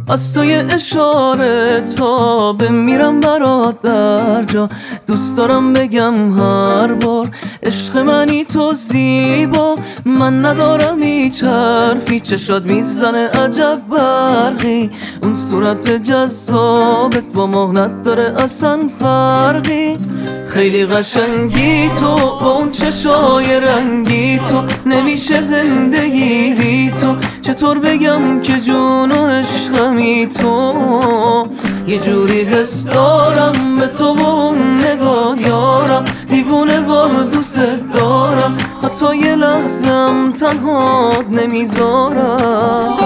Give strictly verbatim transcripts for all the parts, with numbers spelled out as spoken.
از توی اشاره تا بمیرم برات در جا. دوست دارم بگم هر بار عشق منی تو زیبا. من ندارم هیچ حرفی، چشات میزنه عجب برقی. اون صورت جذابت با مهنت داره اصلا فرقی. خیلی قشنگی تو با اون چشای رنگی تو، نمیشه زندگی بی تو. چطور بگم که جون و عشقمی تو. یه جوری حس دارم به تو و اون نگاه یارم، دیوونه وار دوست دارم، حتی یه لحظم تنهات نمیذارم.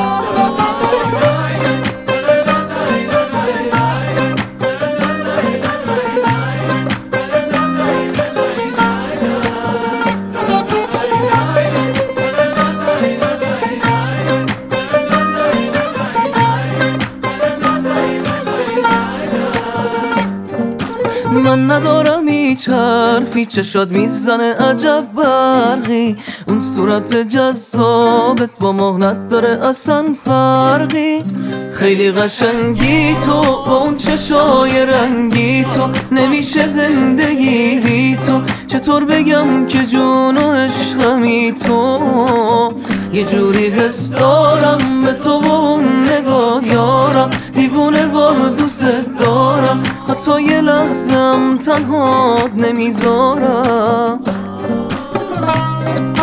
من ندارم هیچ حرفی، چشات میزنه عجب برقی. اون صورت جذابت با مهنت داره اصلا فرقی. خیلی قشنگی تو با اون چشای رنگی تو، نمیشه زندگی بی تو. چطور بگم که جون و عشقمی تو. یه جوری حس دارم به تو و اون نگاه یارم، دیوونه وار دوست دارم، حتی یه لحظم تنهات نمیذارم.